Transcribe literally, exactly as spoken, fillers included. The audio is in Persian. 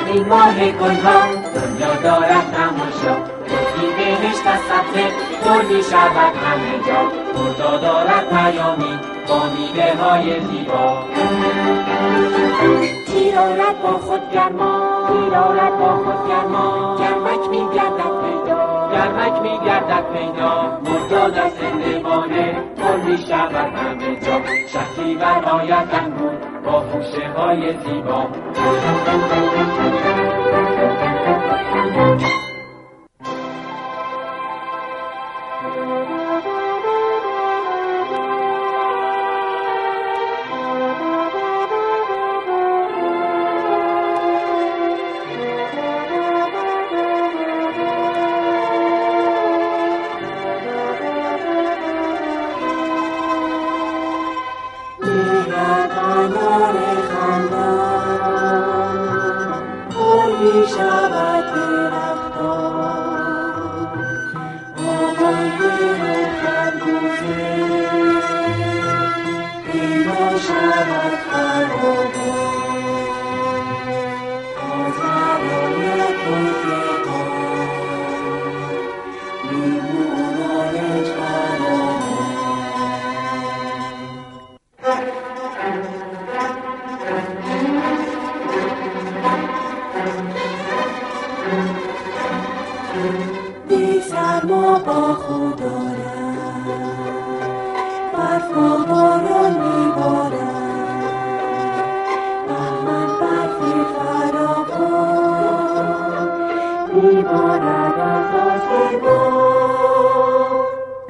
این ماه گلها دنیا دارد تماشا، گلی بهشت از سبزه پر می شود همه جا. خدا دارد پیامی با میوه های زیبا. تیر آرد با خود گرما، تیر آرد با خود گرما، گرمک می گردد پیدا، گرمک می گردد پیدا. مرداد از زندگانه پر می شود همه جا. شهریور آید انگور با خوشه های زیبا. میبارد از آسمان